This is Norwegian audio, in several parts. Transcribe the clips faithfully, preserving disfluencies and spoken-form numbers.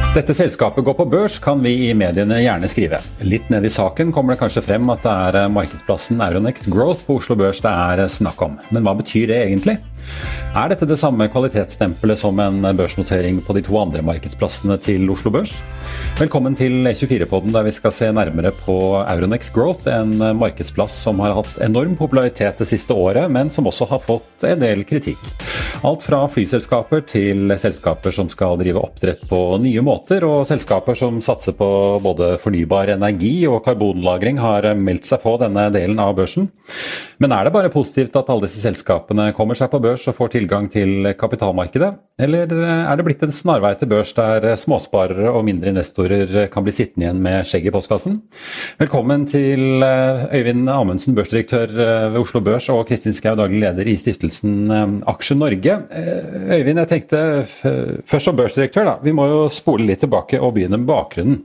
Dette selskapet går på børs, kan vi i mediene gjerne skrive. Litt ned i saken kommer det kanskje frem at det er markedsplassen Euronext Growth på Oslo Børs det er snakk om. Men hva betyr det egentlig? Er dette det samme kvalitetsstempelet som en børsnotering på de to andre markedsplassene til Oslo Børs? Velkommen til E tjuefire-podden der vi skal se nærmere på Euronext Growth, en markedsplass som har hatt enorm popularitet det siste året, men som også har fått en del kritikk. Alt fra flyselskaper til selskaper som skal drive oppdrett på nye måter, og selskaper som satser på både fornybar energi og karbonlagring har meldt seg på denne delen av børsen. Men er det bare positivt at alle disse selskapene kommer seg på børs og får tilgang til kapitalmarkedet? Eller er det blitt en snarvei til børs der småsparere og mindre investorer kan bli sittende igjen med skjegg i postkassen? Velkommen til Øyvind Amundsen, børsdirektør ved Oslo Børs, og Kristin Skau, daglig leder i stiftelsen Aksje Norge. Øyvind, jeg tenkte først som børsdirektør da, vi må jo spole litt tilbake og begynne med bakgrunnen.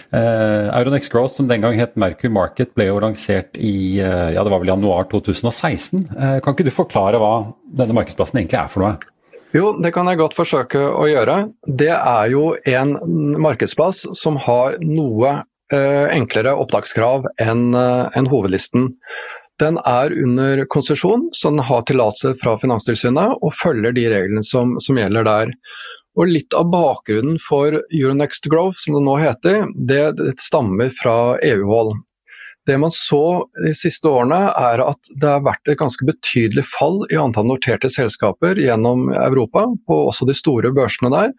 Euronext Growth, som den gang het Merkur Market, ble jo lansert i, ja det var vel januar to tusen og seksten. Kan ikke du forklare hva denne markedsplassen egentlig er for noe? Jo, det kan jeg godt forsøke å gjøre. Det er jo en markedsplass som har noe eh, enklere opptakskrav enn eh, en hovedlisten. Den er under konsesjon, så den har tillatelse fra Finanstilsynet og følger de reglene som, som gjelder der. Og litt av bakgrunnen for Euronext Growth, som det nå heter, det, det stammer fra E U-hold. Det man så de siste årene er at det har vært et ganske betydelig fall i antall noterte selskaper gjennom Europa, på også de store børsene der.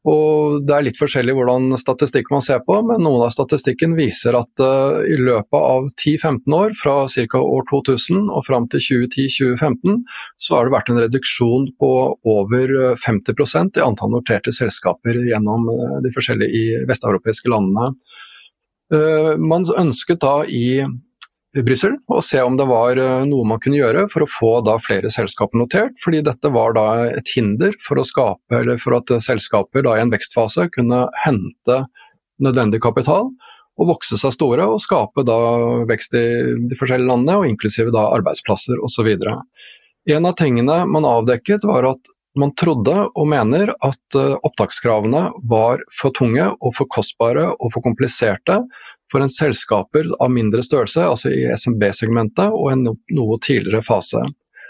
Og det er litt forskjellig hvordan statistikk man ser på, men noen av statistikken viser at uh, i løpet av ti til femten år, fra ca. år to tusen og fram til tjue ti til tjue femten, så har det vært en reduksjon på over femti prosent i antall noterte selskaper gjennom uh, de forskjellige i vesteuropeiske landene. Uh, man ønsket da i Brussel å se om det var uh, noe man kunne gjøre for å få da flere selskaper notert, fordi dette var da et hinder for å skape, eller for at uh, selskaper da i en vekstfase kunne hente nødvendig kapital og vokse seg store og skape da vekst i de forskjellige landene, og inklusive da arbeidsplasser og så videre. En av tingene man avdekket var at man trodde og mener at opptakskravene var for tunge og for kostbare og for kompliserte for en selskaper av mindre størrelse, altså i S M B-segmentet og en noe tidligere fase.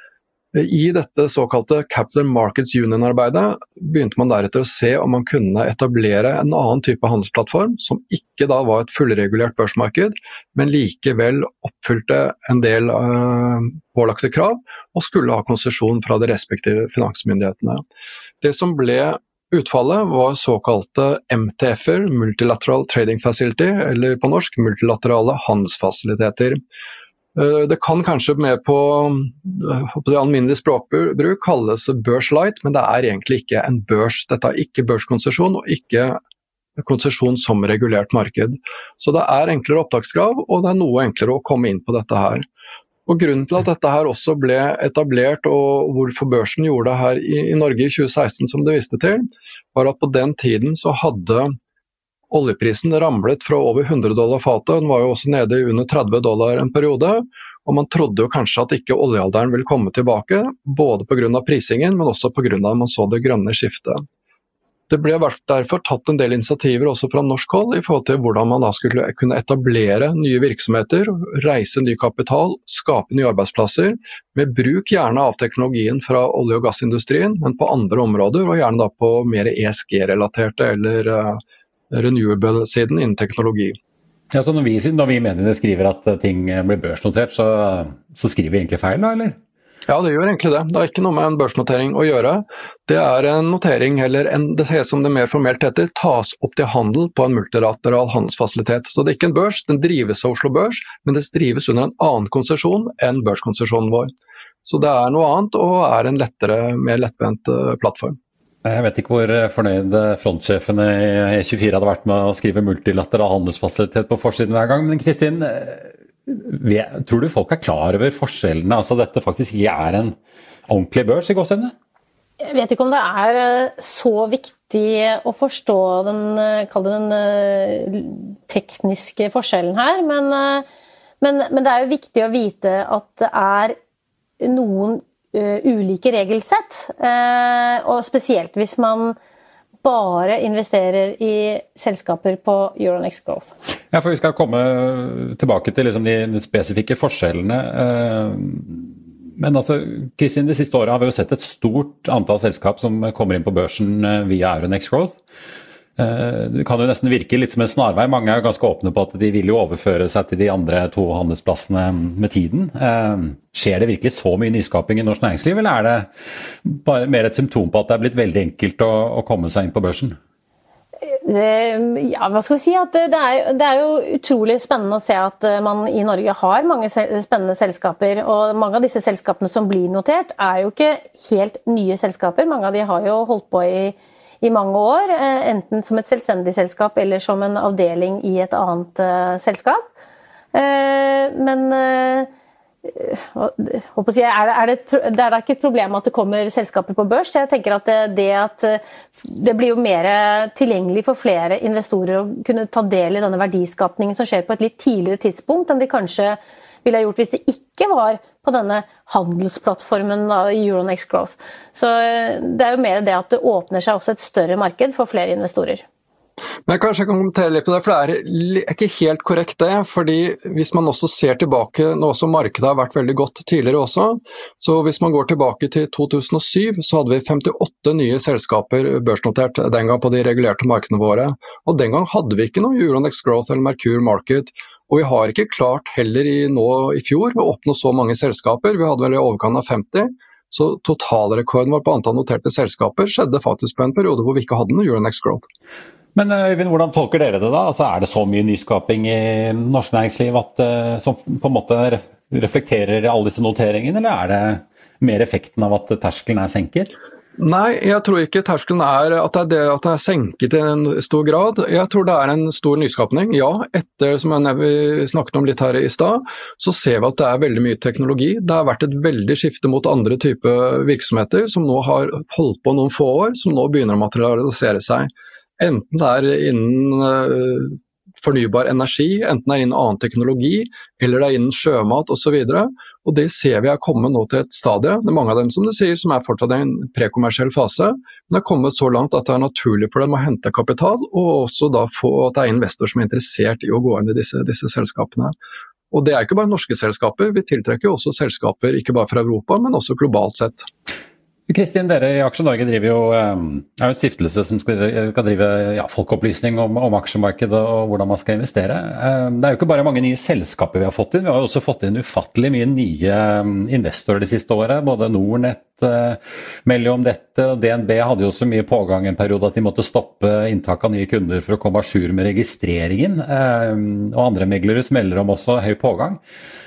I dette såkalte Capital Markets Union-arbeidet begynte man deretter å se om man kunne etablere en annen type handelsplattform som ikke da var et fullregulert børsmarked, men likevel oppfylte en del uh, pålagte krav og skulle ha konsesjon fra de respektive finansmyndighetene. Det som ble utfallet var såkalte M T F-er, Multilateral Trading Facility, eller på norsk multilaterale handelsfasiliteter. Det kan kanskje med på, på det alminnelige språkbruk kalles børslight, men det er egentlig ikke en børs. Dette er ikke børskonsesjon og ikke konsesjon som regulert marked. Så det er enklere opptakskrav, og det er noe enklere å komme inn på dette her. Og grunnen til at dette her også ble etablert, og hvorfor børsen gjorde det her i, i Norge i tjue seksten som det viste til, var at på den tiden så hadde oljeprisen ramlet fra over hundre dollar fatet, den var jo også nede i under tretti dollar en periode, og man trodde jo kanskje at ikke oljealderen ville komme tilbake, både på grunn av prisingen, men også på grunn av at man så det grønne skiftet. Det ble derfor tatt en del initiativer også fra norsk hold i forhold til hvordan man da skulle kunne etablere nye virksomheter, reise ny kapital, skape nye arbeidsplasser, med bruk gjerne av teknologien fra olje- og gassindustrien, men på andre områder, og gjerne da på mer E S G-relaterte eller uh, renewable-siden innen teknologi. Ja, så når vi, når vi mediene skriver at ting blir børsnotert, så, så skriver vi egentlig feil da, eller? Ja, det gjør egentlig det. Det er ikke noe med en børsnotering å gjøre. Det er en notering, eller en, det er som det mer formelt heter, tas opp til handel på en multilateral handelsfasilitet. Så det er ikke en børs, den drives av Oslo Børs, men det drives under en annen konsesjon enn børskonsesjonen vår. Så det er noe annet, og er en lettere, mer lettbent plattform. Jeg vet ikke hvor fornøyd frontsjefen i E tjuefire hadde vært med å skrive multilateral handelsfasilitet på forsiden hver gang, men Kristin, tror du folk er klar over forskjellene, altså dette faktisk er en ordentlig børs i gåsehudene? Jeg vet ikke om det er så viktig å forstå den, kall det den tekniske forskjellen her, men, men, men det er jo viktig å vite at det er noen uh, ulike regelsett, uh, og spesielt hvis man bare investerer i selskaper på Euronext Growth. Ja, for vi skal komme tilbake til liksom de, de spesifikke forskjellene. Men altså, Kristin, de siste årene har vi jo sett et stort antall selskap som kommer inn på børsen via Euronext Growth. Det kan jo nesten virke litt som en snarvei. Mange er ganske åpne på at de vil jo overføre seg til de andre to handelsplassene med tiden. Skjer det virkelig så mye nyskaping i norsk næringsliv, eller er det bare mer et symptom på at det er blitt veldig enkelt å, å komme seg inn på børsen? Det, ja, hva skal vi si? At det, er, det er jo utrolig spennende å se at man i Norge har mange spennende selskaper, og mange av disse selskapene som blir notert er jo ikke helt nye selskaper. Mange av de har jo holdt på i i mange år, enten som et selvstendig selskap eller som en avdeling i et annet uh, selskap. Uh, men uh, håper jeg, er, det, er, det, det er da ikke et problem at det kommer selskaper på børs. Jeg tenker at det, det at det blir jo mer tilgjengelig for flere investorer å kunne ta del i denne verdiskapningen som skjer på et litt tidligere tidspunkt enn de kanskje ville ha gjort hvis det ikke var på denne handelsplattformen da, i Euronext Growth. Så det er jo mer det at det åpner seg også et større marked for flere investorer. Men kanskje jeg kan kommentere litt på det, for det er ikke helt korrekt det, fordi hvis man også ser tilbake, nå som markedet har vært veldig godt tidligere også, så hvis man går tilbake til to tusen og syv, så hadde vi femtiåtte nye selskaper børsnotert den gang på de regulerte markedene våre, og den gang hadde vi ikke noe Euronext Growth eller Merkur Market, og vi har ikke klart heller i, nå i fjor å oppnå så mange selskaper, vi hadde vel i overkant av femti, så totalrekorden vår på antall noterte selskaper skjedde faktisk på en periode hvor vi ikke hadde noe Euronext Growth. Men Øyvind, hvordan tolker dere det da? Altså, er det så mye nyskaping i norsk næringsliv at, som på en måte reflekterer alle disse noteringene, eller er det mer effekten av at terskelen er senket? Nei, jeg tror ikke terskelen er at det er, det, at det er senket i en stor grad. Jeg tror det er en stor nyskapning. Ja, etter som jeg, vi snakket om litt her i stad, så ser vi at det er veldig mye teknologi. Det har vært et veldig skifte mot andre typer virksomheter som nå har holdt på noen få år, som nå begynner å materialisere seg. Enten det er innen uh, fornybar energi, enten det er innen annen teknologi, eller det er innen sjømat og så videre. Og det ser vi er kommet nå til et stadie. Det er mange av dem som du sier, som er fortsatt i en prekommersiell fase, men det er kommet så langt at det er naturlig for dem å hente kapital, og også da få at det er investor som er interessert i å gå inn i disse, disse selskapene. Og det er ikke bare norske selskaper, vi tiltrekker også selskaper ikke bare fra Europa, men også globalt sett. Kristin, dere i Aksje Norge driver jo, er jo en stiftelse som skal, skal drive ja, folkeopplysning om, om aksjemarkedet og hvordan man skal investere. Det er jo ikke bare mange nye selskaper vi har fått inn, vi har jo også fått inn ufattelig mye nye investorer de siste året. Både Nordnet melder om dette, og D N B hadde jo så mye pågang en periode at de måtte stoppe inntak av nye kunder for å komme à jour med registreringen. Og andre meglere melder om også høy pågang.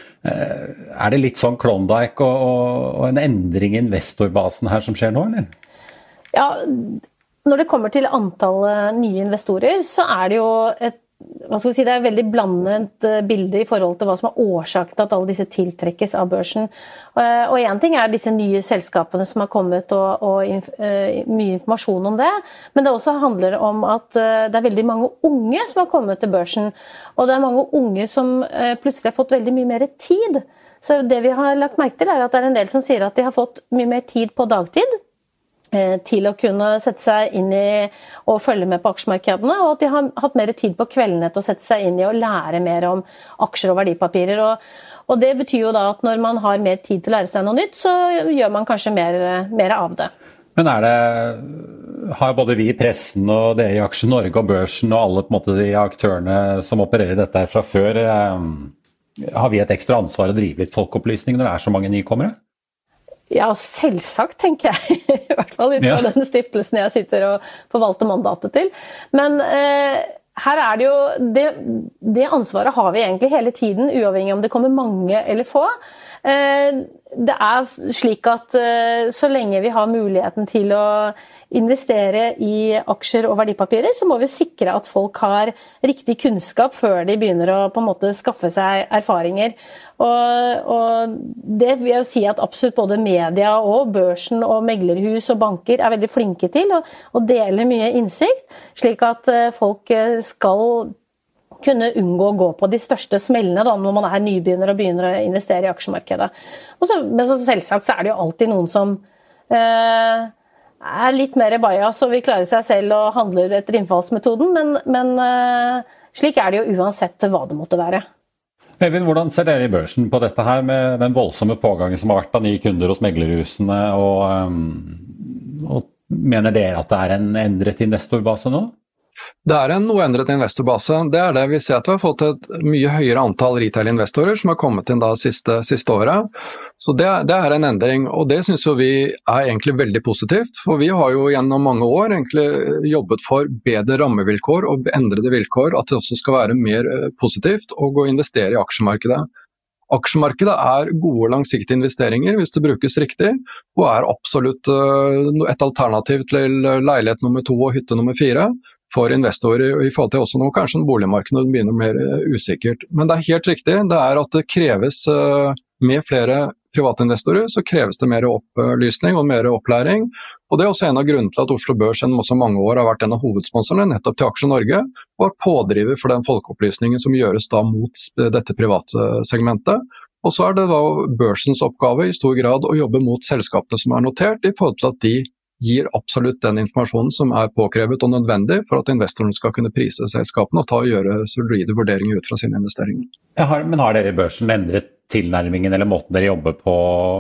Er det litt sånn Klondike og, og en endring i investorbasen her som skjer nå, eller? Ja, når det kommer til antallet nye investorer, så er det jo et hva skal vi si, det er et veldig blandet bilde i forhold til hva som er årsaken til at alle disse tiltrekkes av børsen. Og en ting er disse nye selskapene som har kommet og, og inf, mye informasjon om det, men det også handler om at det er veldig mange unge som har kommet til børsen, og det er mange unge som plutselig har fått veldig mye mer tid. Så det vi har lagt merke til er at det er en del som sier at de har fått mye mer tid på dagtid, til å kunne sette seg inn i og følge med på aksjemarkedene, og at de har hatt mer tid på kveldene til å sette seg inn i og lære mer om aksjer og verdipapirer. Og, og det betyr jo da at når man har mer tid til å lære seg noe nytt, så gjør man kanskje mer, mer av det. Men er det, har både vi i pressen og dere i Aksje Norge og børsen og alle på en måte de aktørene som opererer dette her fra før, har vi et ekstra ansvar å drive litt folkeopplysning når det er så mange nykommere? Ja, selvsagt, tenker jeg. I hvert fall litt av ja. Den stiftelsen jeg sitter og forvalter mandatet til. Men eh, her er det jo, det, det ansvaret har vi egentlig hele tiden, uavhengig om det kommer mange eller få. Eh, det er slik at eh, så lenge vi har muligheten til å investere i aksjer og verdipapirer, så må vi sikre at folk har riktig kunnskap før de begynner å på en måte skaffe seg erfaringer. Og, og det vil jeg si at absolutt både media og børsen og meglerhus og banker er veldig flinke til å, å dele mye innsikt, slik at folk skal kunne unngå å gå på de største smellene da, når man er nybegynner og begynner å investere i aksjemarkedet. Og så, men så selvsagt så er det jo alltid noen som eh, er litt mer bias, og vil klare seg selv og handler etter innfallsmetoden, men, men slik er det jo uansett hva det måtte være. Eivind, hvordan ser dere i børsen på dette her med den voldsomme pågangen som har vært av nye kunder hos meglerhusene, og, og mener dere at det er en endret investorbase nå? Det er en noe endret investorbase. Det er det vi ser at vi har fått et mye høyere antall retail-investorer som har kommet inn da siste, siste året. Så det, det er en endring, og det synes jo vi er egentlig veldig positivt. For vi har jo gjennom mange år egentlig jobbet for bedre rammevilkår og endrede vilkår, at det også skal være mer positivt å gå og investere i aksjemarkedet. Aksjemarkedet er gode langsiktige investeringer hvis det brukes riktig, og er absolutt et alternativ til leilighet nummer to og hytte nummer fire for investorer, i forhold til også nå kanskje en boligmarked når det begynner mer usikkert. Men det er helt riktig, det er at det kreves med flere privatinvestorer, så kreves det mer opplysning og mer opplæring. Og det er også en av grunnene til at Oslo Børs gjennom også mange år har vært en av hovedsponsorene nettopp til Aksje Norge, og er pådriver for den folkeopplysningen som gjøres da mot dette private segmentet. Og så er det da børsens oppgave i stor grad å jobbe mot selskapene som er notert, i forhold til at de gir absolutt den informasjonen som er påkrevet og nødvendig for at investorene skal kunne prise selskapene og ta og gjøre solide vurderinger ut fra sine investeringer. Har, men har dere i børsen endret tilnærmingen eller måten dere jobber på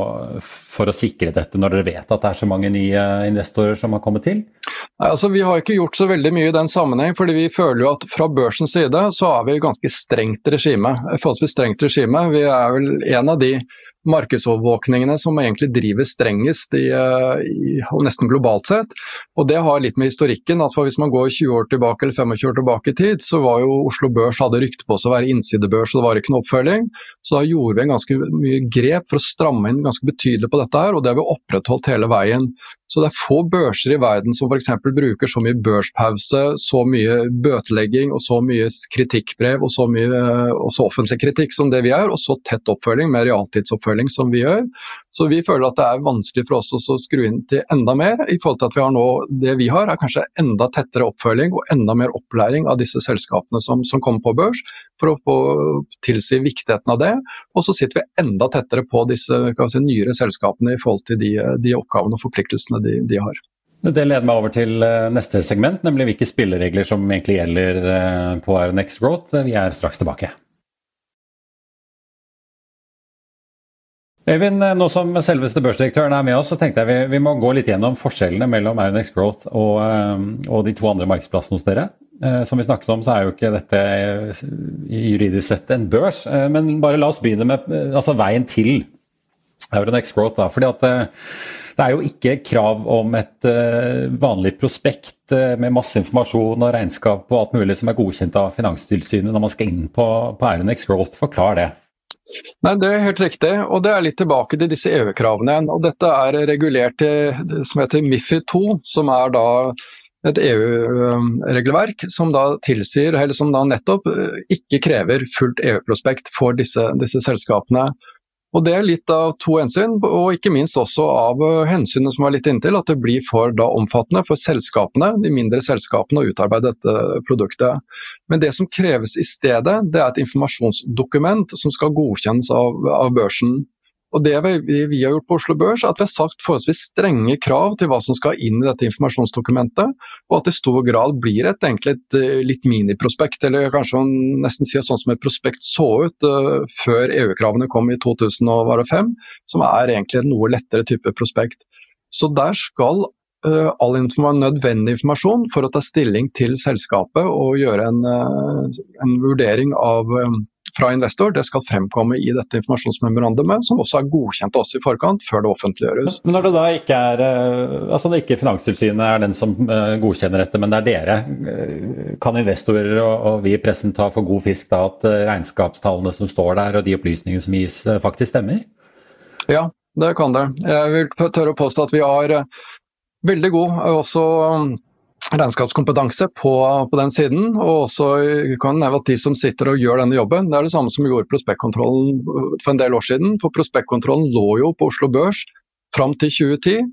for å sikre dette når dere vet at det er så mange nye investorer som har kommet til? Nei, altså vi har ikke gjort så veldig mye i den sammenheng, fordi vi føler jo at fra børsens side så er vi ganske strengt regime, forholdsvis strengt regime. Vi er vel en av de markedsovervåkningene som egentlig driver strengest i, i, og nesten globalt sett. Og det har litt med historikken, at hvis man går tjue år tilbake eller femogtjue år tilbake i tid, så var jo Oslo Børs hadde rykte på seg å være innsidebørs, og det var ikke noe oppfølging. Så da gjorde vi en ganske mye grep for å stramme inn ganske betydelig på dette her, og det har vi opprettholdt hele veien. Så det er få børser i verden som for eksempel bruker så mye børspause, så mye bøtelegging og så mye kritikkbrev og så mye og så offentlig kritikk som det vi gjør, og så tett oppfølging med realtidsoppfølging som vi gjør. Så vi føler at det er vanskelig for oss å skru inn til enda mer, i forhold til at vi har nå, det vi har er kanskje enda tettere oppfølging og enda mer opplæring av disse selskapene som, som kommer på børs, for å få tilsi viktigheten av det. Og så sitter vi enda tettere på disse kan vi si, nyere selskapene i forhold til de, de oppgavene og forpliktelsene de, de har. Det leder meg over til neste segment, nemlig hvilke spilleregler som egentlig gjelder på Euronext Growth. Vi er straks tilbake. Eivind, nå som selveste børsdirektøren er med oss, så tenkte jeg vi, vi må gå litt gjennom forskjellene mellom Euronext Growth og, og de to andre markedsplassene hos dere. Som vi snakket om, så er jo ikke dette juridisk sett en børs, men bare la oss begynne med altså, veien til Euronext Growth. Da, fordi at det er jo ikke krav om et vanlig prospekt med masse informasjon og regnskap og alt mulig som er godkjent av Finanstilsynet når man skal inn på, på Euronext Growth. Forklar det. Nei, det er helt riktig, og det er litt tilbake til disse E U-kravene igjen. Og dette er regulert til som heter MiFID to, som er da et E U-regelverk som da tilsier, eller som da nettopp ikke krever fullt E U-prospekt for disse, disse selskapene. Og det er litt av to hensyn, og ikke minst også av hensynet som er litt inntil, at det blir for da omfattende for selskapene, de mindre selskapene, å utarbeide dette produktet. Men det som kreves i stedet, det er et informasjonsdokument som skal godkjennes av, av børsen. Og det vi, vi har gjort på Oslo Børs, er at vi har sagt forholdsvis strenge krav til hva som skal inn i dette informasjonsdokumentet, og at det i stor grad blir et egentlig et litt miniprospekt, eller kanskje man nesten sier sånn som et prospekt så ut uh, før E U-kravene kom i to tusen og fem, som er egentlig en noe lettere type prospekt. Så der skal uh, all informasjon, nødvendig informasjon for å ta stilling til selskapet og gjøre en, uh, en vurdering av um, fra investor, det skal fremkomme i dette informasjonsmemorandumet, som også er godkjent oss i forkant før det offentliggjøres. Men når det da ikke er, altså det ikke Finanstilsynet er den som godkjenner dette, men det er dere, kan investorer og vi i pressen ta for god fisk da at regnskapstallene som står der og de opplysningene som gis faktisk stemmer? Ja, det kan det. Jeg vil tørre å påstå at vi har veldig god også regnskapskompetanse på, på den siden, og også kan nevne at de som sitter og gjør denne jobben, det er det samme som vi gjorde prospektkontrollen for en del år siden, for prospektkontrollen lå jo på Oslo Børs fram til tjue ti,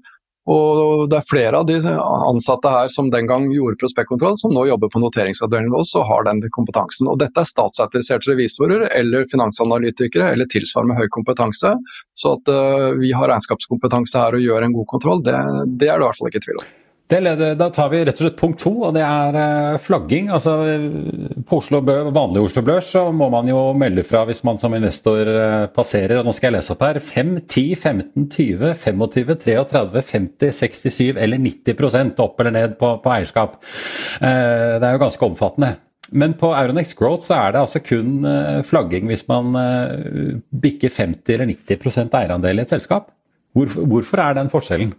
Og det er flere av de ansatte her som den gang gjorde prospektkontroll, som nå jobber på noteringsavdelingen også og har den kompetansen. Og dette er statsautoriserte revisorer eller finansanalytikere eller tilsvarende med høy kompetanse. Så at uh, vi har regnskapskompetanse her og gjør en god kontroll, det, det er det i hvert fall ikke tvil om. Det leder, da tar vi rett og slett punkt to, og det er flagging. Altså, på Oslo Børs, vanlig Oslo Børs, så må man jo melde fra hvis man som investor passerer. Nå skal jeg lese opp her. fem, ti, femten, tjue, tjuefem, treogtretti, femti, sekstisju eller nitti prosent opp eller ned på, på eierskap. Det er jo ganske omfattende. Men på Euronext Growth så er det altså kun flagging hvis man bikker femti eller nitti prosent eierandel i et selskap. Hvorfor, hvorfor er den forskjellen?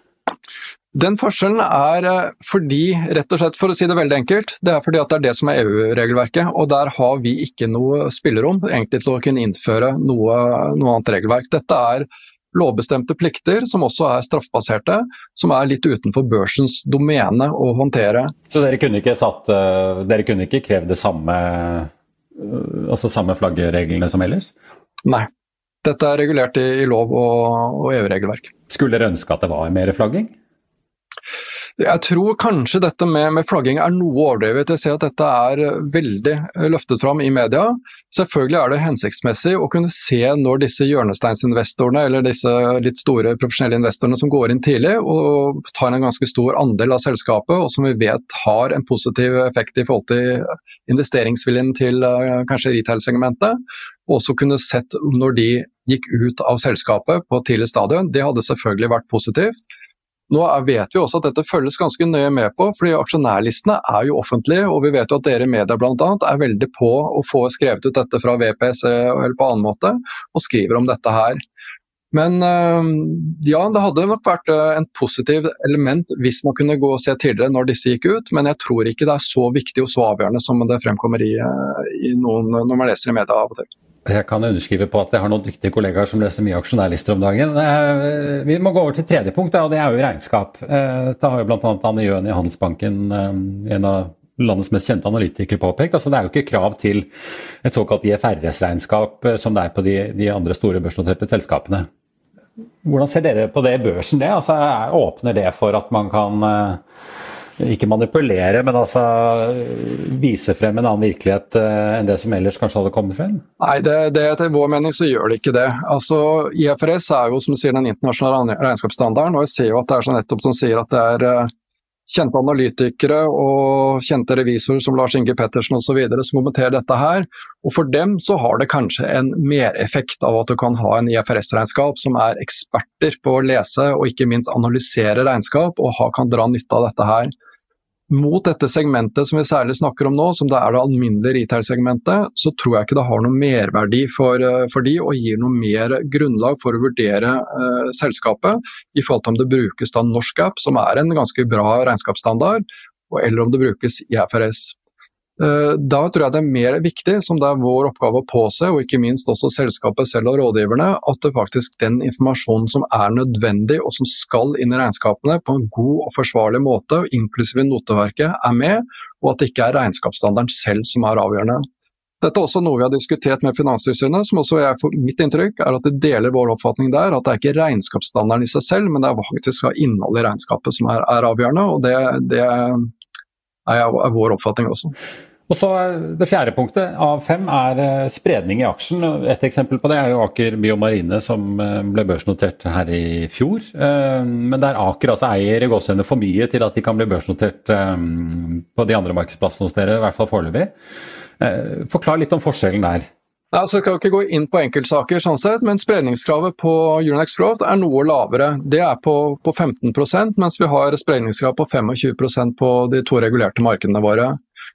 Den forskjellen er fordi, rett og slett for å si det veldig enkelt, det er fordi at det er det som er E U-regelverket, og der har vi ikke noe spillerom egentlig til å kunne innføre noe, noe annet regelverk. Dette er lovbestemte plikter som også er straffbaserte, som er litt utenfor børsens domene å håndtere. Så dere kunne ikke, satt, dere kunne ikke kreve det samme, altså samme flaggereglene som ellers? Nei, dette er regulert i, i lov og, og E U-regelverk. Skulle dere ønske at det var mer flagging? Jeg tror kanskje dette med, med flagging er noe overdrevet. Jeg ser at dette er veldig løftet fram i media. Selvfølgelig er det hensiktsmessig å kunne se når disse hjørnesteinsinvestorene eller disse litt store profesjonelle investorene som går inn tidlig og tar en ganske stor andel av selskapet, og som vi vet har en positiv effekt i forhold til investeringsviljen til kanskje retail-segmentet, og også kunne sett når de gikk ut av selskapet på tidlig stadium. Det hadde selvfølgelig vært positivt. Nå vet vi også at dette følges ganske nøye med på, fordi aksjonærlistene er jo offentlige, og vi vet jo at dere i media blant annet er veldig på å få skrevet ut dette fra V P S eller på annen måte, og skriver om dette her. Men ja, det hadde nok vært en positiv element hvis man kunne gå og se tidligere når disse gikk ut, men jeg tror ikke det er så viktig og så avgjørende som det fremkommer i, i noen, når man leser i media av og til. Jeg kan underskrive på at jeg har noen dyktige kollegaer som leser mye aksjonærlister om dagen. Vi må gå over til tredje punkt, og det er jo regnskap. Det har jo blant annet Anne Jøen i Handelsbanken, en av landets mest kjente analytikere, påpekt. Altså, det er jo ikke krav til et såkalt I F R S-regnskap som det er på de, de andre store børsnoterte selskapene. Hvordan ser dere på det i børsen? Det? Altså, åpner det for at man kan ikke manipulere, men altså vise frem en annen virkelighet enn det som ellers kanskje hadde kommet frem? Nei, det, det, til vår mening så gjør det ikke det. Altså, I F R S er jo, som sier, den internasjonale regnskapsstandarden, og jeg ser jo at det er så nettopp som sier at det er kjente analytikere og kjente revisorer som Lars Inge Pettersen og så videre som kommenterer dette her, og for dem så har det kanskje en mereffekt av at du kan ha en I F R S-regnskap som er eksperter på å lese og ikke minst analysere regnskap og ha, kan dra nytte av dette her. Mot dette segmentet som vi særlig snakker om nå, som det er det alminnelige retail-segmentet, så tror jeg ikke det har noe merverdi for, for de, og gir noe mer grunnlag for å vurdere eh, selskapet, i forhold til om det brukes da norsk app, som er en ganske bra regnskapsstandard, eller om det brukes I F R S. Eh, da tror jeg det er mer viktig, som det er vår oppgave å påse, og ikke minst også selskapet selv og rådgiverne, at det faktisk den informasjonen som er nødvendig og som skal inn i regnskapene på en god og forsvarlig måte, inklusive noteverket, er med, og at det ikke er regnskapsstandarden selv som er avgjørende. Dette er også noe vi har diskutert med Finanstilsynet, som også er for mitt inntrykk er at det deler vår oppfatning der, at det er ikke regnskapsstandarden i seg selv, men det er faktisk innholdet i regnskapet som er, er avgjørende, og det, det er, er vår oppfatning også. Og så det fjerde punktet av fem er spredning i aksjen. Et eksempel på det er jo Aker BioMarine som ble børsnotert her i fjor. Men der Aker altså eier i gåsehudene for mye til at de kan bli børsnotert på de andre markedsplassene hos dere, i hvert fall foreløpig. Forklar litt om forskjellen der. Ja, så jeg kan ikke gå inn på enkeltsaker sånn sett, men spredningskravet på Euronext Growth er noe lavere. Det er på, på femten prosent, mens vi har spredningskrav på tjuefem prosent på de to regulerte markedene våre.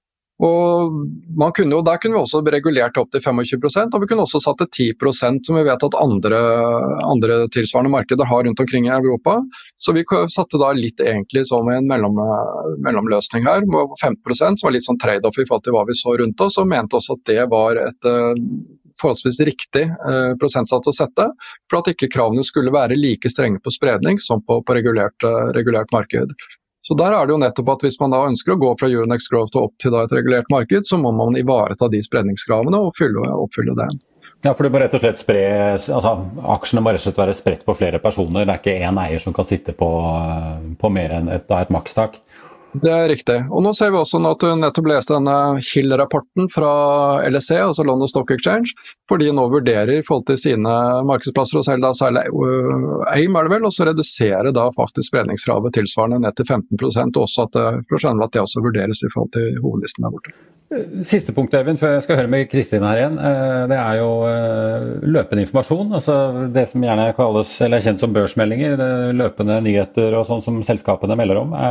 Og man kunne jo, der kunne vi også regulert opp til tjuefem prosent, og vi kunne også satt til ti prosent, som vi vet at andre, andre tilsvarende markeder har rundt omkring i Europa. Så vi satte da litt egentlig som en mellom, mellomløsning her, med femten prosent, som var litt sånn trade-off i forhold til hva vi så rundt oss, og mente også at det var et forholdsvis riktig eh, prosentsats å sette, for at ikke kravene skulle være like strenge på spredning som på, på regulert, regulert marked. Så der er det jo nettopp at hvis man da ønsker å gå fra Euronext Growth opp til da et regulert marked, så må man ivareta de spredningskravene og fylle, oppfylle det. Ja, for det må rett og slett spre, altså aksjene må rett og slett være spredt på flere personer. Det er ikke en eier som kan sitte på, på mer enn et, et makstak. Det er riktig. Og nå ser vi også at du nettopp leste denne Hill-rapporten fra L S E, altså London Stock Exchange, for de nå vurderer i forhold til sine markedsplasser og selv da særlig AIM er det vel, og så redusere da faktisk spredningskravet tilsvarende ned til femten prosent, og også at det, for å skjønne at det også vurderes i forhold til hovedlisten der borte. Siste punkt, Øyvind, før jeg skal høre med Kristin her igjen, det er jo løpende informasjon, altså det som gjerne kalles, eller er kjent som børsmeldinger, løpende nyheter og sånn som selskapene melder om.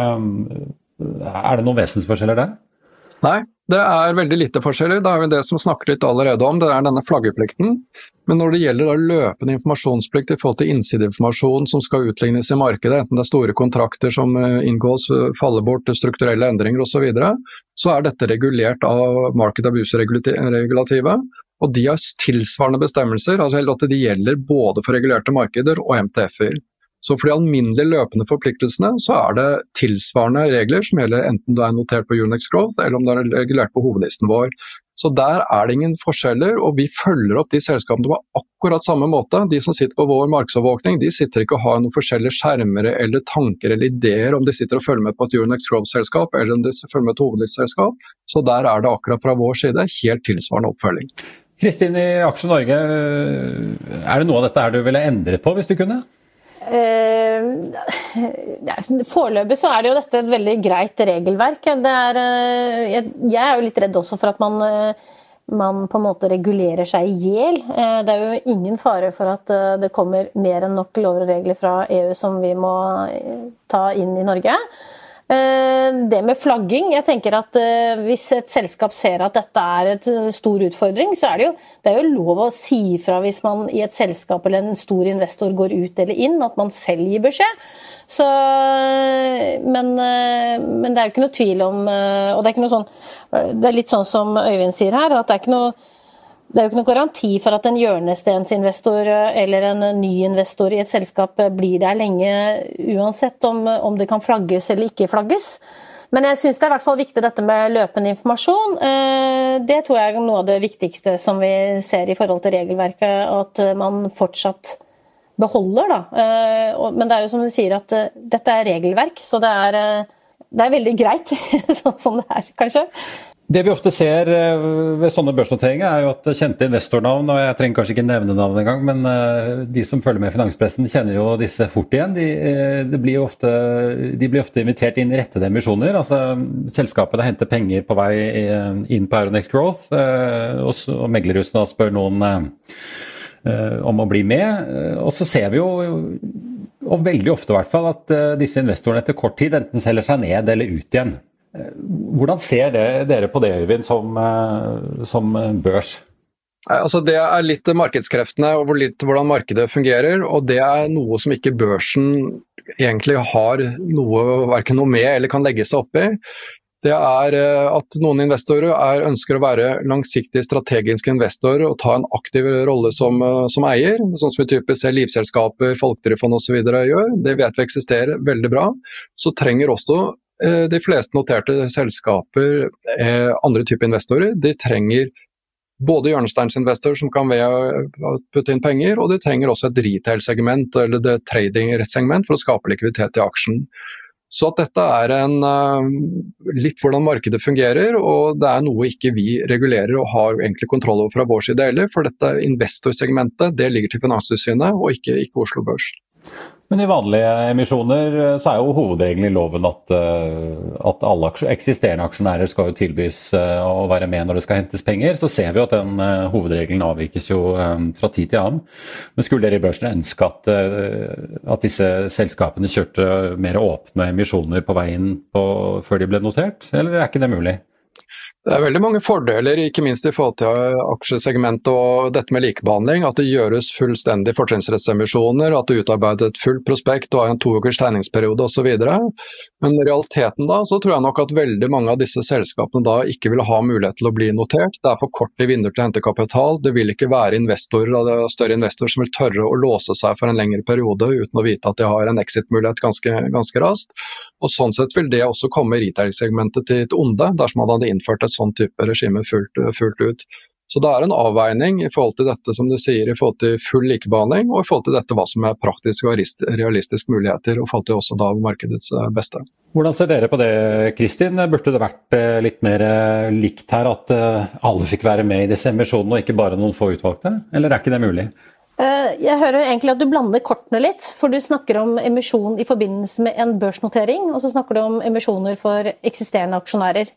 Er det noen vesensforskjeller der? Nei, det er veldig lite forskjeller. Det er jo det som snakker litt allerede om, det er denne flaggeplikten. Men når det gjelder da løpende informasjonsplikt i forhold til innsideinformasjon som skal utlignes i markedet, enten det er store kontrakter som inngås, faller bort, strukturelle endringer og så videre, så er dette regulert av Market Abuse-regulativet. Og de har tilsvarende bestemmelser, altså at de gjelder både for regulerte markeder og M T F-er. Så for de alminnelige løpende forpliktelsene så er det tilsvarende regler som gjelder enten du er notert på Euronext Growth eller om du er regulert på hovedlisten vår. Så der er det ingen forskjeller, og vi følger opp de selskapene på akkurat samme måte. De som sitter på vår markedsovervåkning, de sitter ikke og har noen forskjellige skjermere eller tanker eller ideer om de sitter og følger med på et Euronext Growth-selskap eller om de følger med et hovedlistselskap. Så der er det akkurat fra vår side helt tilsvarende oppfølging. Kristin i Aksje Norge, er det noe av dette her du ville endret på hvis du kunne? Uh, foreløpig så er det jo dette et veldig greit regelverk. Det er, uh, jeg, jeg er jo litt redd også for at man, uh, man på en måte regulerer seg i hjel. Uh, det er jo ingen fare for at uh, det kommer mer enn nok lover og regler fra E U som vi må uh, ta inn i Norge. Det med flagging, jeg tenker at hvis et selskap ser at dette er et stor utfordring, så er det jo, det er jo lov å si fra hvis man i et selskap eller en stor investor går ut eller inn, at man selv gir beskjed. Så, men, men det er jo ikke noe tvil om, og det er ikke noe sånn, det er litt sånn som Øyvind sier her, at det er ikke noe Det er jo ikke noen garanti for at en hjørnesteinsinvestor eller en ny investor i et selskap blir der lenge, uansett om, om det kan flagges eller ikke flagges. Men jeg synes det er i hvert fall viktig dette med løpende informasjon. Det tror jeg er noe av det viktigste som vi ser i forhold til regelverket, at man fortsatt beholder da. Men det er jo som du sier at dette er regelverk, så det er, det er veldig greit, sånn som det er kanskje. Det vi ofte ser ved sånne børsnoteringer er jo at kjente investornavn, og jeg trenger kanskje ikke nevne navn engang, men de som følger med finanspressen kjenner jo disse fort igjen. De, de, blir, jo ofte, de blir ofte invitert inn i rettede emisjoner. Altså, selskapene henter penger på vei inn på Euronext Growth, og, og meglerhusene spør noen om å bli med. Og så ser vi jo, og veldig ofte i hvert fall, at disse investorene etter kort tid enten selger seg ned eller ut igjen. Hvordan ser det, dere på det, Øyvind, som, som børs? Altså det er litt markedskreftene og litt hvordan markedet fungerer, og det er noe som ikke børsen egentlig har noe, hverken noe med eller kan legge seg opp i. Det er at noen investorer er, ønsker å være langsiktig strategiske investorer og ta en aktiv rolle som, som eier, sånn som vi typisk ser livselskaper, folketrygdfond og så videre gjør. Det vet vi eksisterer veldig bra. Så trenger også de fleste noterte selskaper, andre typer investorer, de trenger både hjørnesteinsinvestorer som kan putte inn penger, og de trenger også et retail-segment eller det trading-segment for å skape likviditet i aksjen. Så at dette er en, litt hvordan markedet fungerer, og det er noe ikke vi regulerer og har egentlig kontroll over fra vår side heller, for dette investorsegmentet, det ligger til Finanstilsynet og ikke, ikke Oslo Børs. Men i vanlige emisjoner så er jo hovedregelen i loven at, at alle eksisterende aksjonærer skal jo tilbys å være med når det skal hentes penger. Så ser vi jo at den hovedregelen avvikes jo fra tid til annen. Men skulle dere i børsen ønske at, at disse selskapene kjørte mer åpne emisjoner på veien på, før de ble notert, eller er ikke det mulig? Det er veldig mange fordeler, ikke minst i forhold til aksjesegment og dette med likebehandling. At det gjøres fullstendig fortrinnsrettsemisjoner, at det utarbeidet et fullt prospekt og har en to ukers tegningsperiode osv. Men i realiteten da, så tror jeg nok at veldig mange av disse selskapene da ikke vil ha mulighet til å bli notert. Det er for korte vinduer til å hente kapital. Det vil ikke være investorer, større investorer som vil tørre å låse seg for en lengre periode uten å vite at de har en exit-mulighet ganske, ganske raskt. Og sånn sett vil det også komme i retail-segmentet til et onde, dersom man hadde innført et sånn type regime fullt, fullt ut. Så det er en avveining i forhold til dette som du sier, i forhold til full likebehandling, og i forhold til dette hva som er praktisk og realistisk muligheter, og i forhold til også da markedets beste. Hvordan ser dere på det, Kristin? Burde det vært litt mer likt her, at alle fikk være med i disse emisjonene, og ikke bare noen få utvalgte? Eller er ikke det mulig? Jeg hører egentlig at du blander kortene litt, for du snakker om emisjon i forbindelse med en børsnotering, og så snakker du om emisjoner for eksisterende aksjonærer.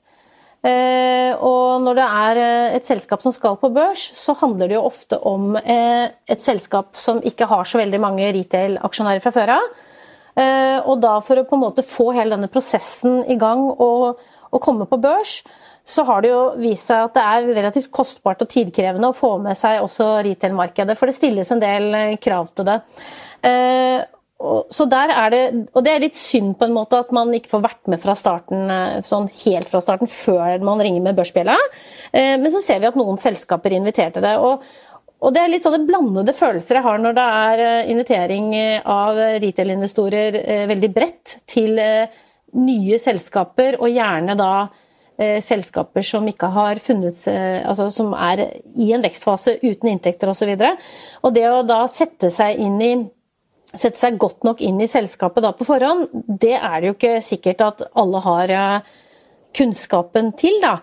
Uh, og når det er et selskap som skal på børs, så handler det jo ofte om uh, et selskap som ikke har så veldig mange retail-aksjonærer fra før av. Uh, og da for å på en måte få hele denne prosessen i gang og, og komme på børs, så har det jo vist seg at det er relativt kostbart og tidkrevende å få med seg også retail-markedet, for det stilles en del krav til det. Uh, Så der er det, og det er litt synd på en måte at man ikke får vært med fra starten, sånn helt fra starten før man ringer med børsbjella. Men så ser vi at noen selskaper inviterte det, og, og det er litt sånne blandede følelser jeg har når det er invitering av retail-investorer veldig bredt til nye selskaper, og gjerne da selskaper som ikke har funnet, altså som er i en vekstfase uten inntekter og så videre. Og det å da sette seg inn i sette seg godt nok inn i selskapet da på forhånd, det er det jo ikke sikkert at alle har kunnskapen til da.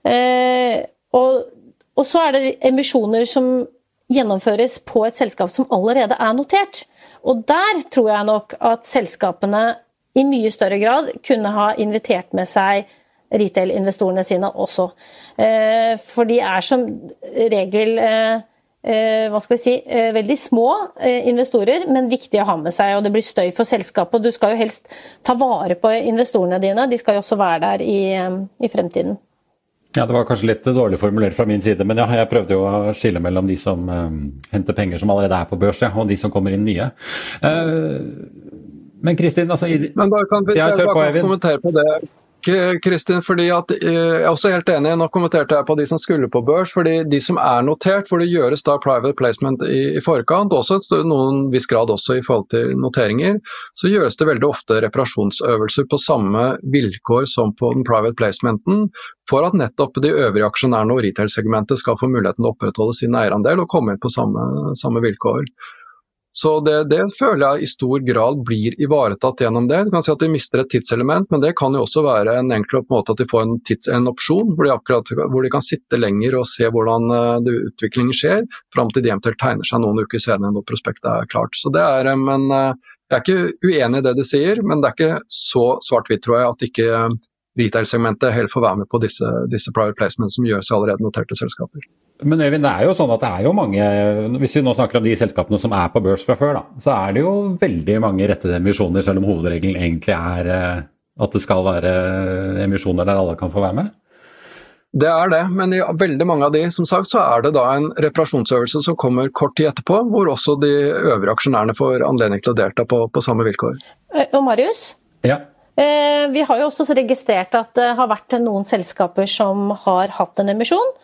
Eh, og, og så er det emisjoner som gjennomføres på et selskap som allerede er notert. Og der tror jeg nok at selskapene i mye større grad kunne ha invitert med seg retail-investorene sine også. Eh, for de er som regel eh, Eh, hva skal vi si, eh, veldig små eh, investorer, men viktige å ha med seg, og det blir støy for selskapet. Du skal jo helst ta vare på investorene dine, de skal jo også være der i, i fremtiden. Ja, det var kanskje litt dårlig formulert fra min side, men ja, jeg prøvde jo å skille mellom de som um, henter penger som allerede er på børs, ja, og de som kommer inn nye. Uh, men Kristin, altså... I, men bare kan vi jeg bare på, kan kommentere på det. Kristin, fordi at, jeg er også helt enig, nå kommenterte jeg på de som skulle på børs, fordi de som er notert, hvor det gjøres da private placement i, i forkant, også noen viss grad også i forhold til noteringer, så gjøres det veldig ofte reparasjonsøvelser på samme vilkår som på den private placementen, for at nettopp de øvrige aksjonærene og retail-segmentet skal få muligheten til å opprettholde sin eierandel og komme inn på samme, samme vilkår. Så det, det føler jeg i stor grad blir ivaretatt gjennom det. Du kan si at de mister et tidselement, men det kan jo også være en enkel måte at de får en, tids, en opsjon, hvor de, akkurat, hvor de kan sitte lenger og se hvordan det utviklingen skjer, frem til de eventuelt tegner seg noen uker senere når prospektet er klart. Så det er, men jeg er ikke uenig i det du sier, men det er ikke så svart-hvitt, tror jeg, at ikke retail-segmentet helt får være med på disse, disse private placements som gjøres i allerede noterte selskaper. Men Øyvind, det er jo sånn at det er jo mange, hvis vi nå snakker om de selskapene som er på børs fra før, da, så er det jo veldig mange rettede emisjoner, selv om hovedregelen egentlig er at det skal være emisjoner der alle kan få være med? Det er det, men i veldig mange av de, som sagt, så er det da en reparasjonsøvelse som kommer kort tid etterpå, hvor også de øvrige aksjonærene får anledning til å delta på, på samme vilkår. Og Marius? Ja. Vi har jo også registrert at det har vært noen selskaper som har hatt en emisjon,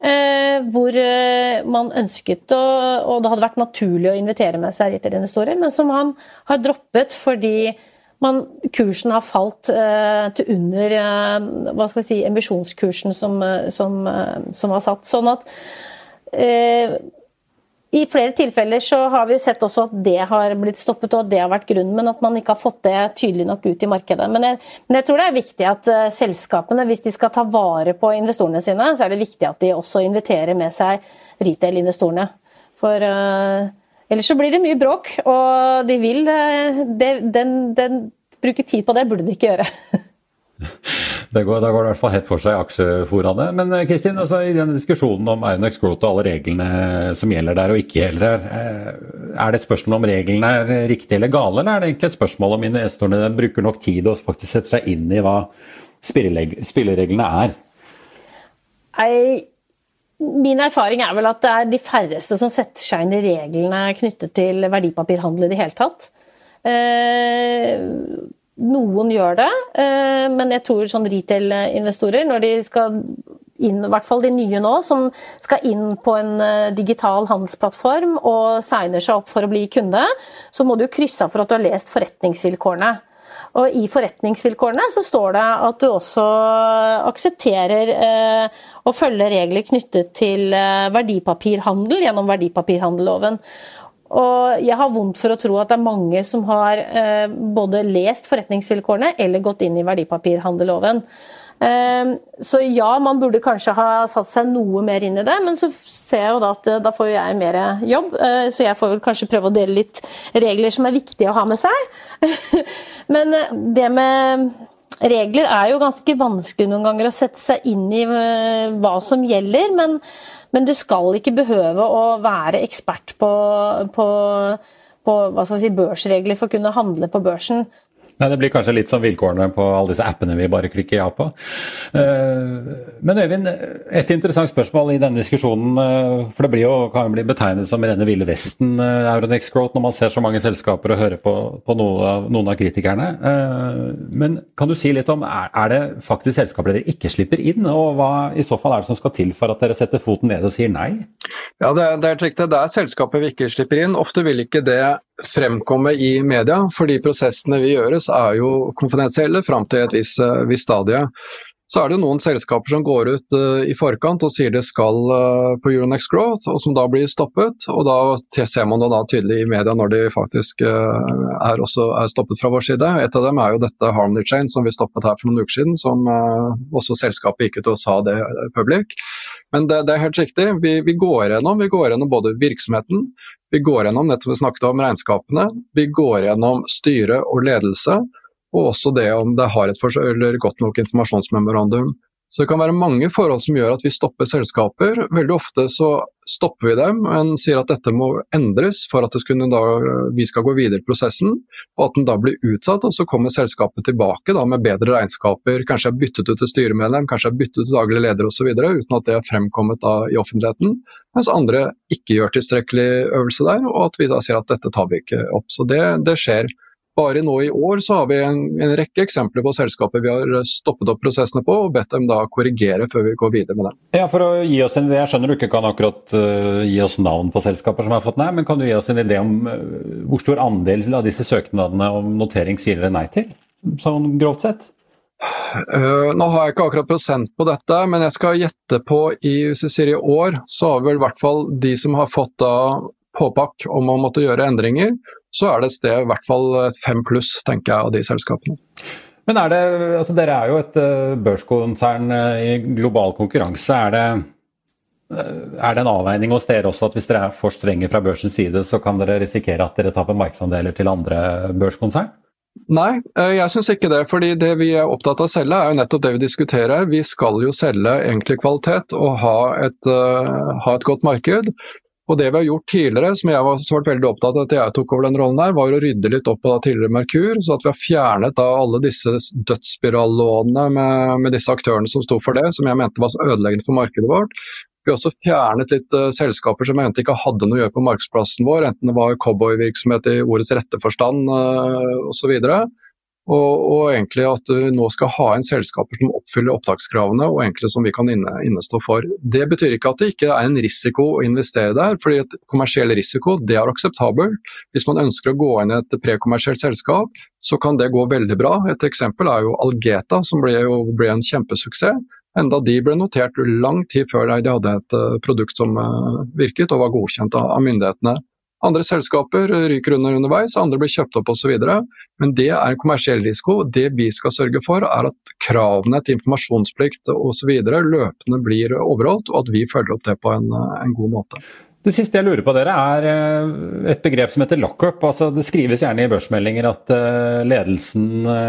hvor man ønsket å, og det hadde vært naturlig å invitere med seg retail-investorer, men som han har droppet fordi man, kursen har falt eh, til under eh, hva skal vi si, emisjonskursen som, som, som var satt. Sånn at eh, i flere tilfeller så har vi sett også at det har blitt stoppet, og at det har vært grunnen, men at man ikke har fått det tydelig nok ut i markedet. Men jeg, men jeg tror det er viktig at uh, selskapene, hvis de skal ta vare på investorene sine, så er det viktig at de også inviterer med seg retail-investorene. For uh, ellers så blir det mye bråk, og de vil uh, det, den, den bruke tid på det, burde de ikke gjøre. Det går, da går det i hvert fall hett for seg aksjeforaene. Men Kristin, altså, i den diskusjonen om Ionex Growth og alle reglene som gjelder der og ikke gjelder der, er det et spørsmål om reglene er riktige eller gale, eller er det egentlig et spørsmål om investorene bruker nok tid og faktisk setter seg inn i hva spillereglene er? Jeg, min erfaring er vel at det er de færreste som setter seg inn i reglene knyttet til verdipapirhandel i det hele tatt. Eh, noen gjør det, eh, men jeg tror sånn retail-investorer, når de skal inn, i hvert fall de nye nå, som skal inn på en digital handelsplattform og signer seg opp for å bli kunde, så må du krysse av for at du har lest forretningsvilkårene. Og i forretningsvilkårene så står det at du også aksepterer eh, å følge regler knyttet til eh, verdipapirhandel gjennom verdipapirhandelloven. Og jeg har vondt for å tro at det er mange som har eh, både lest forretningsvilkårene eller gått inn i verdipapirhandelloven. Så ja, man burde kanskje ha satt seg noe mer inn i det, men så ser jeg jo da at da får jeg mer jobb, så jeg får vel kanskje prøve å dele litt regler som er viktige å ha med seg. Men det med regler er jo ganske vanskelig noen ganger å sette seg inn i hva som gjelder, men, men du skal ikke behøve å være ekspert på, på, på hva skal vi si, børsregler for å kunne handle på børsen. Nei, det blir kanskje litt som vilkårene på alle disse appene vi bare klikker ja på. Men Øyvind, et interessant spørsmål i denne diskusjonen, for det blir jo, kan jo bli betegnet som rene ville vesten Euronext Growth når man ser så mange selskaper og hører på, på noen, av, noen av kritikerne. Men kan du si litt om, er, er det faktisk selskaper dere ikke slipper inn, og hva i så fall er det som skal til for at dere setter foten ned og sier nei? Ja, det, det er riktig. Det er selskaper vi ikke slipper inn. Ofte vil ikke det fremkomme i media, fordi prosessene vi gjøres er jo konfidensielle frem til et visst vis stadie. Så er det noen selskaper som går ut uh, i forkant og sier det skal uh, på Euronext Growth, og som da blir stoppet, og da ser man det da tydelig i media når de faktisk uh, er, også, er stoppet fra vår side. Et av dem er jo dette Harmony Chain som vi stoppet her for noen uker siden, som uh, også selskapet gikk ut og sa det public. Men det, det er helt riktig, vi, vi går gjennom, vi går gjennom både virksomheten, vi går gjennom, nettopp vi snakket om regnskapene, vi går gjennom styre og ledelse, og også det om det har et for, eller godt nok informasjonsmemorandum. Så det kan være mange forhold som gjør at vi stopper selskaper. Veldig ofte så stopper vi dem, men sier at dette må endres for at det skulle da, vi skal gå videre i prosessen, og at den da blir utsatt, og så kommer selskapet tilbake da med bedre regnskaper, kanskje er byttet ut til styremedlem, kanskje er byttet ut til daglig leder og så videre, uten at det er fremkommet da i offentligheten, mens andre ikke gjør tilstrekkelig øvelse der, og at vi da sier at dette tar vi ikke opp. Så det, det skjer. Bare nå i år så har vi en, en rekke eksempler på selskaper vi har stoppet opp prosessene på og bedt dem da korrigere før vi går videre med det. Ja, for å gi oss en idé, jeg skjønner du ikke kan akkurat uh, gi oss navn på selskaper som har fått nei, men kan du gi oss en idé om uh, hvor stor andel av disse søknadene om notering sier dere nei til, sånn grovt sett? Uh, nå har jeg ikke akkurat prosent på dette, men jeg skal gjette på i, hvis jeg sier i år, så har vi vel i hvert fall de som har fått da påpakk om å måtte gjøre endringer, så er det et sted i hvert fall fem pluss, tenker jeg, av de selskapene. Men er det, altså dere er jo et uh, børskonsern uh, i global konkurranse, er det, uh, er det en avveining hos dere også at hvis dere er for strenge fra børsens side, så kan dere risikere at dere taper markedsandeler til andre børskonsern? Nei, jeg synes ikke det, fordi det vi er opptatt av å selge er jo nettopp det vi diskuterer. Vi skal jo selge egentlig kvalitet og ha et, uh, ha et godt marked. Og det vi har gjort tidligere, som jeg var vært veldig opptatt av at jeg tok over den rollen her, var å rydde litt opp på da tidligere Merkur, så at vi har fjernet da alle disse dødsspirallånene med, med disse aktørene som stod for det, som jeg mente var så ødeleggende for markedet vårt. Vi har også fjernet litt uh, selskaper som jeg mente ikke hadde noe å gjøre på markedsplassen vår, enten det var cowboy-virksomhet i ordets rette forstand uh, og så videre. Og, og egentlig at vi nå skal ha en selskaper som oppfyller opptakskravene og egentlig som vi kan inne, innestå for. Det betyr ikke at det ikke er en risiko å investere der, fordi et kommersiell risiko det er akseptabel. Hvis man ønsker å gå inn i et prekommersielt selskap, så kan det gå veldig bra. Et eksempel er jo Algeta, som ble, jo, ble en kjempesuksess. Enda de ble notert lang tid før de hadde et produkt som virket og var godkjent av, av myndighetene. Andre selskaper ryker under underveis, andre blir kjøpt opp og så videre. Men det er en kommersiell risiko. Det vi skal sørge for er at kravene til informasjonsplikt og så videre løpende blir overholdt, og at vi følger opp det på en, en god måte. Det siste jeg lurer på dere er et begrep som heter lockup. Altså, det skrives gjerne i børsmeldinger at ledelsen,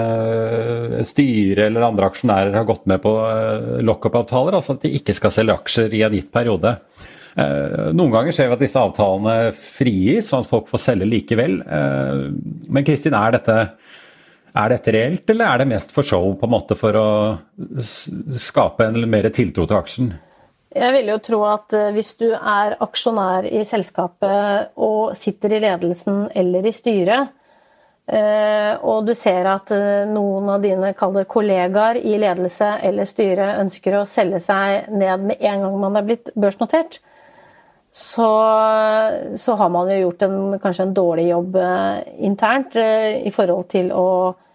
styre eller andre aksjonærer har gått med på lockup-avtaler, altså at de ikke skal selge aksjer i en gitt periode. Noen ganger ser vi at disse avtalene frigis, sånn at folk får selge likevel. Men Kristin, er dette, er dette reelt, eller er det mest for show på en måte for å skape en mer tiltro til aksjen? Jeg vil jo tro at hvis du er aksjonær i selskapet og sitter i ledelsen eller i styret, og du ser at noen av dine kollegaer i ledelse eller styre ønsker å selge seg ned med en gang man er blitt børsnotert, så, så har man jo gjort en, kanskje en dårlig jobb internt i forhold til å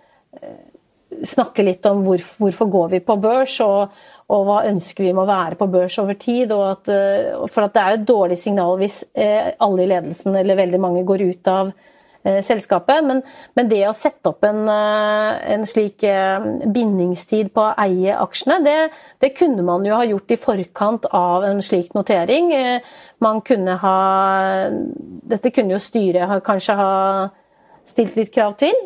snakke litt om hvor, hvorfor går vi på børs, og, og hva ønsker vi må være på børs over tid, og at, for at det er jo et dårlig signal hvis alle i ledelsen eller veldig mange går ut av selskapet, men, men det å sette opp en, en slik bindingstid på å eie aksjene, det, det kunne man jo ha gjort i forkant av en slik notering. Man kunne ha, dette kunne jo styret kanskje ha stilt litt krav til,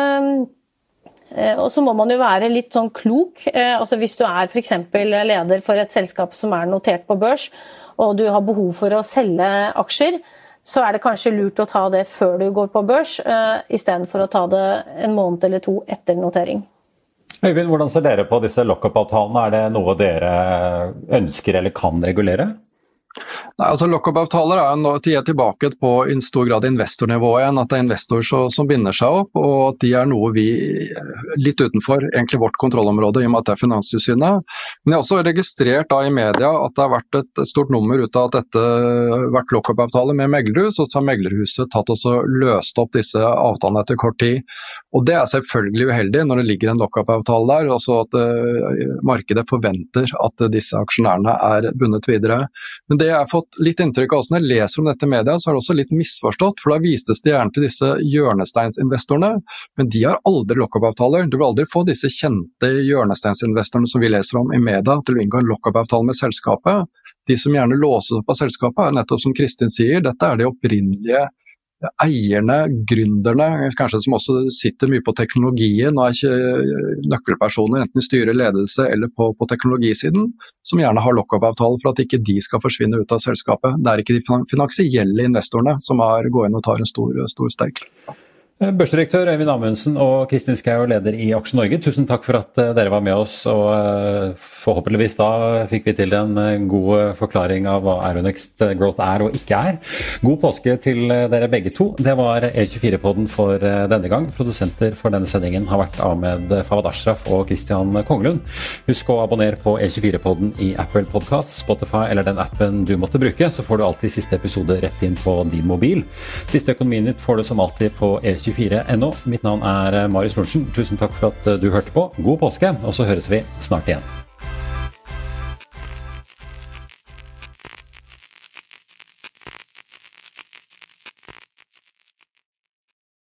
og så må man jo være litt sånn klok, altså hvis du er for eksempel leder for et selskap som er notert på børs, og du har behov for å selge aksjer, så er det kanskje lurt å ta det før du går på børs, uh, i stedet for å ta det en måned eller to etter notering. Øyvind, hvordan ser dere på disse lock-up-avtalene? Er det noe dere ønsker eller kan regulere? Nei, altså Lock-up-avtaler er nå er tilbake på i stor grad investornivået igjen, at det er investor så, som binder seg opp, og at de er noe vi litt utenfor egentlig vårt kontrollområde, i og med at det er Finanstilsynet. Men jeg har også registrert da i media at det har vært et stort nummer ut av at dette har vært lock-up-avtaler med meglerhus, og så har meglerhuset tatt og løst opp disse avtalene etter kort tid. Og det er selvfølgelig uheldig når det ligger en lock-up-avtale der, og så at uh, markedet forventer at uh, disse aksjonærene er bundet videre. Men det jeg har fått litt inntrykk av også når jeg leser om dette i media, så er det også litt misforstått, for da vistes det gjerne til disse hjørnesteinsinvestorene, men de har aldri lock-up-avtaler. Du vil aldri få disse kjente hjørnesteinsinvestorene som vi leser om i media til å inngå en lock-up-avtale med selskapet. De som gjerne låses opp av selskapet er nettopp som Kristin sier, dette er de opprinnelige eierne, gründerne, kanskje som også sitter mye på teknologien og er ikke nøkkelpersoner, enten i styre, ledelse eller på, på teknologisiden, som gjerne har lock-up-avtale for at ikke de skal forsvinne ut av selskapet. Det er ikke de finansielle investorene som er, går inn og tar en stor, stor steik. Børsdirektør Øyvind Amundsen og Kristin Skau, leder i Aksje Norge, tusen takk for at dere var med oss, og forhåpentligvis da fikk vi til en god forklaring av hva Euronext Growth er og ikke er. God påske til dere begge to. Det var E tjuefire-podden for denne gang. Produsenter for denne sendingen har vært Ahmed Fawad Ashraf og Christian Konglund. Husk å abonnere på E tjuefire-podden i Apple Podcast, Spotify eller den appen du måtte bruke, så får du alltid siste episode rett inn på din mobil. Siste Økonominytt får du som alltid på E tjuefire punktum no. Mitt navn er Marius Lorentzen. Tusen takk for at du hørte på. God påske, og så høres vi snart igjen.